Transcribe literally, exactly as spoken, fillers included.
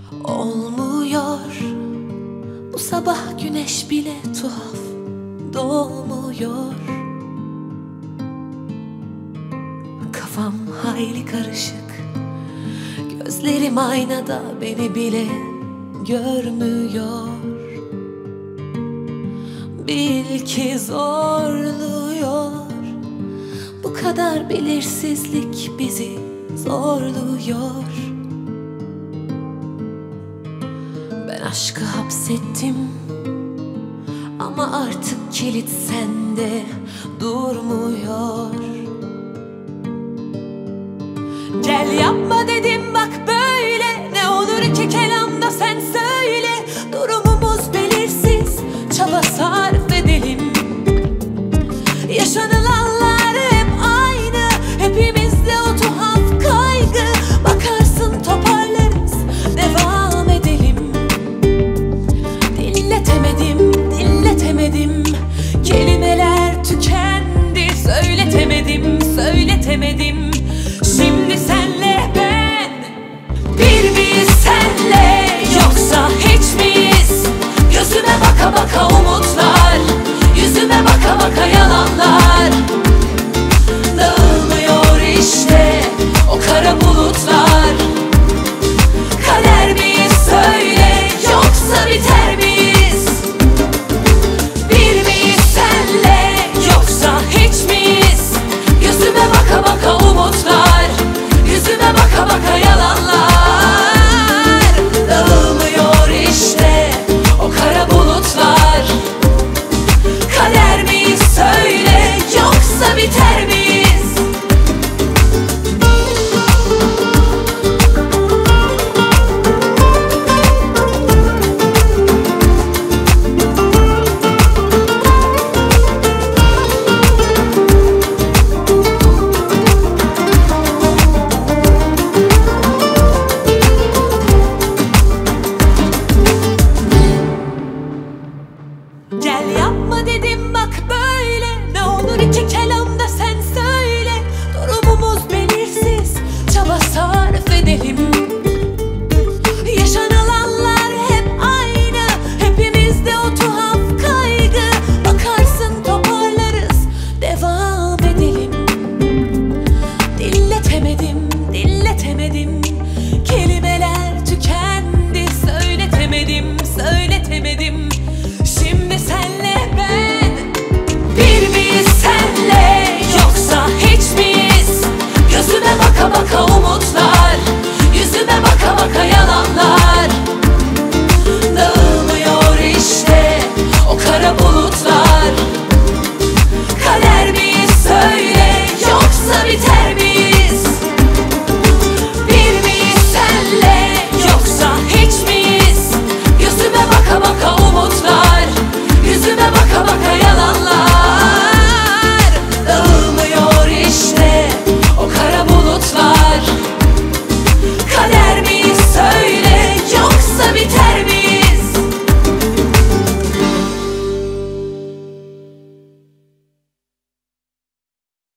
Olmuyor bu sabah, güneş bile tuhaf doğmuyor. Kafam hayli karışık, gözlerim aynada beni bile görmüyor. Bil ki zorluyor, bu kadar belirsizlik bizi zorluyor. Ben aşkı hapsettim ama artık kilit sende durmuyor. Gel yapma dedim bak böyle, ne olur ki kelamda sen söyle. Durumumuz belirsiz, çaba sarf edelim. Yaşanılanlar hep aynı, hepimizde o tuhaf kaygı. Bakarsın toparlarız, devam edelim. Dinletemedim, dinletemedim, kelimeler tükendi. Söyletemedim, söyletemedim. Şimdi senle ben bir miyiz senle, yoksa hiç miyiz? Gözüme baka baka